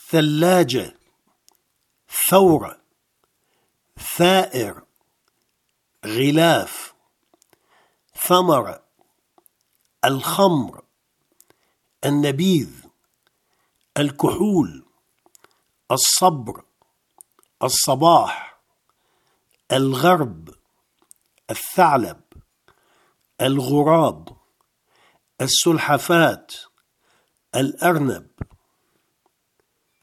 ثلاجة، ثورة، ثائر، غلاف، ثمرة، الخمر، النبيذ، الكحول، الصبر، الصباح، الغرب، الثعلب، الغراب، السلحفاة، الأرنب،